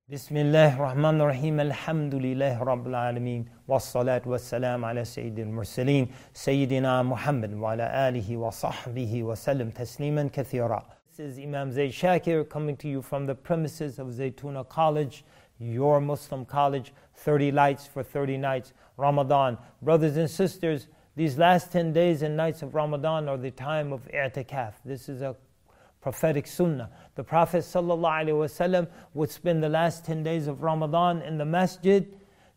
Bismillah ar-Rahman ar-Rahim, alhamdulillah rabbil alameen, wassalatu wassalam ala sayyidil mursaleen, Sayyidina Muhammad wa ala alihi wa sahbihi wa sallam tasliman kathira. This is Imam Zaid Shakir coming to you from the premises of Zaytuna College, your Muslim college, 30 lights for 30 nights, Ramadan. Brothers and sisters, these last 10 days and nights of Ramadan are the time of i'tikaf. This is a prophetic sunnah. The Prophet ﷺ would spend the last 10 days of Ramadan in the masjid.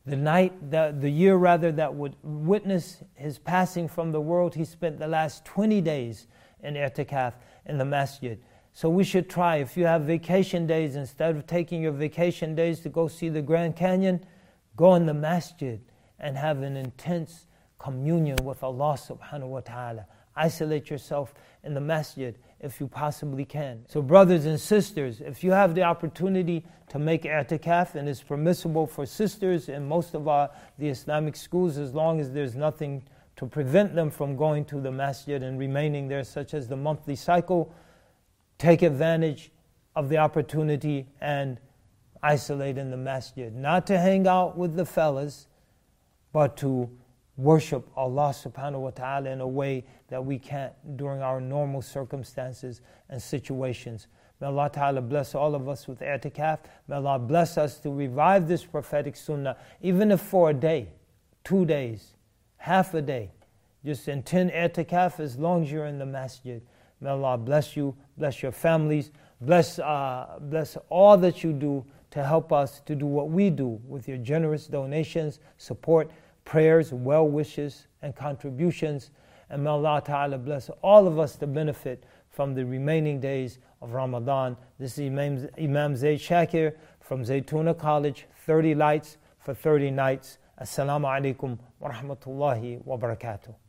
The year that would witness his passing from the world, he spent the last 20 days in i'tikaf in the masjid. So we should try, if you have vacation days, instead of taking your vacation days to go see the Grand Canyon, go in the masjid and have an intense communion with Allah subhanahu wa ta'ala. Isolate yourself in the masjid if you possibly can. So brothers and sisters, if you have the opportunity to make i'tikaf, and it's permissible for sisters in most of the Islamic schools, as long as there's nothing to prevent them from going to the masjid and remaining there, such as the monthly cycle, take advantage of the opportunity and isolate in the masjid. Not to hang out with the fellas, but to worship Allah subhanahu wa ta'ala in a way that we can't during our normal circumstances and situations. May Allah ta'ala bless all of us with i'tikaf. May Allah bless us to revive this prophetic sunnah, even if for a day, 2 days, half a day. Just intend i'tikaf as long as you're in the masjid. May Allah bless you, bless your families, bless all that you do to help us to do what we do with your generous donations, support, prayers, well wishes, and contributions. And may Allah Ta'ala bless all of us to benefit from the remaining days of Ramadan. This is Imam Zaid Shakir from Zaytuna College, 30 lights for 30 nights. Assalamu alaikum wa rahmatullahi wa barakatuh.